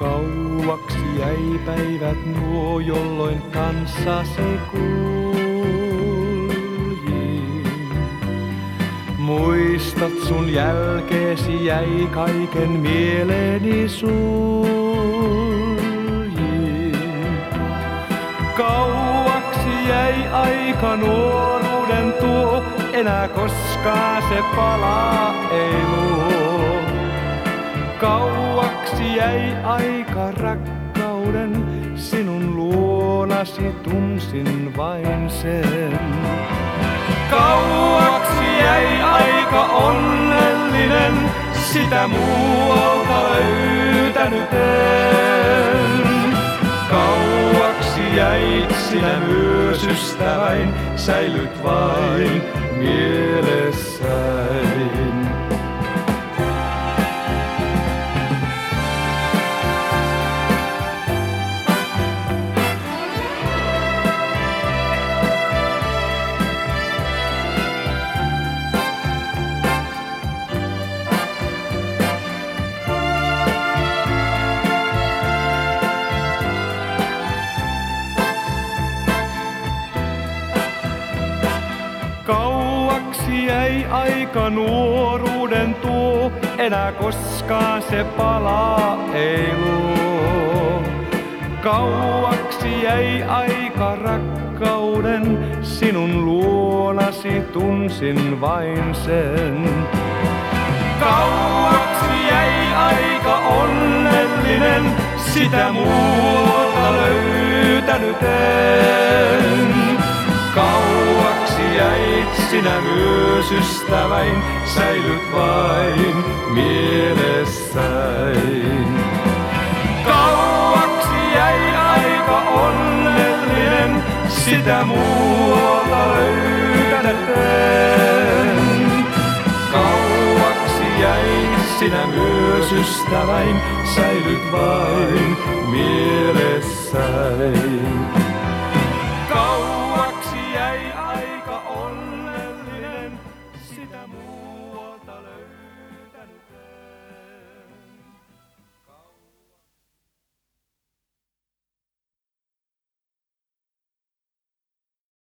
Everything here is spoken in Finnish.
Kauaksi jäi päivät nuo, jolloin kanssasi kuljin. Muistat sun jälkeesi jäi kaiken mieleeni suljin. Kauaksi jäi aika nuoruuden tuo, enää koskaan se palaa ei luo. Kauaksi jäi aika rakkauden, sinun luonasi tunsin vain sen. Kauaksi jäi aika onnellinen, sitä muualta löytänyt en. Kauaksi jäit sinä myös ystäväin, säilyt vain mielessäin. Kauaksi jäi aika nuoruuden tuo, enää koskaan se palaa ei luo. Kauaksi jäi aika rakkauden, sinun luonasi tunsin vain sen. Kauaksi jäi aika onnellinen, sitä muualta löytänyt en. Kauaksi jäit sinä myös ystäväin, säilyt vain mielessäin. Kauaksi jäi aika onnellinen, sitä muualta löytänyt en. Kauaksi jäit sinä myös ystäväin, säilyt vain mielessäin.